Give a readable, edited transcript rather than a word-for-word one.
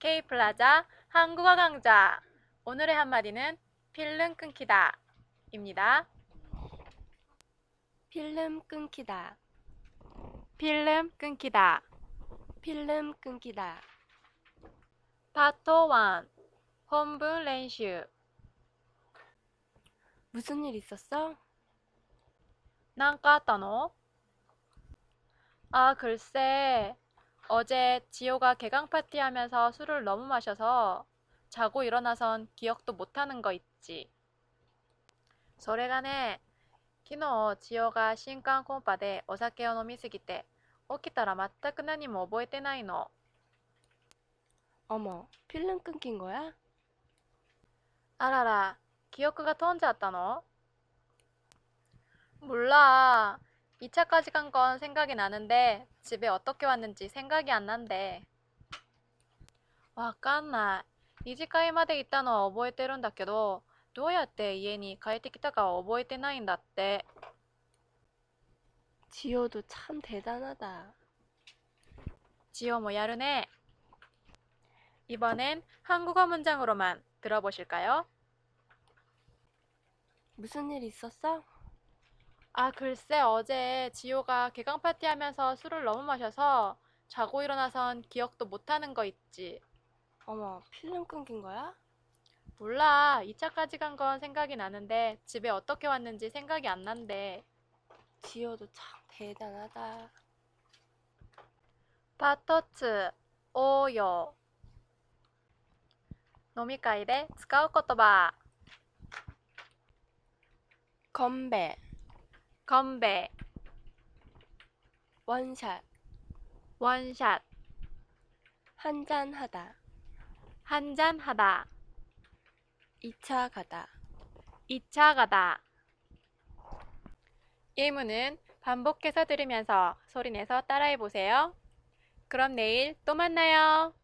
K플라자 한국어 강좌. 오늘의 한마디는 필름 끊기다 입니다. 필름 끊기다. 필름 끊기다. 필름 끊기다. 파트 1 본분練習. 무슨 일 있었어? なんかあったの? 아, 글쎄. 어제 지호가 개강 파티 하면서 술을 너무 마셔서 자고 일어나선 기억도 못하는 거 있지. それがね、昨日千代が新刊コンパでお酒を飲みすぎて起きたら全く何も覚えてないの。 어머, 필름 끊긴 거야? あらら、記憶が飛んじゃったの? 몰라. 2차까지 간 건 생각이 나는데 집에 어떻게 왔는지 생각이 안 난대. わかんない。2次会まで行ったのは覚えてるんだけど、どうやって家に帰ってきたかは覚えてないんだって。 지호도 참 대단하다. 지호 뭐やるね. 이번엔 한국어 문장으로만 들어보실까요? 무슨 일 있었어? 아, 글쎄, 어제 지호가 개강 파티 하면서 술을 너무 마셔서 자고 일어나선 기억도 못하는 거 있지. 어머, 필름 끊긴 거야? 몰라. 2차까지 간 건 생각이 나는데 집에 어떻게 왔는지 생각이 안 난대. 지호도 참 대단하다. 파트 2 応用. 飲み会で使う言葉. 건배, 건배, 원샷, 원샷, 한잔하다, 한잔하다, 2차 가다. 2차 가다. 예문은 반복해서 들으면서 소리내서 따라해보세요. 그럼 내일 또 만나요.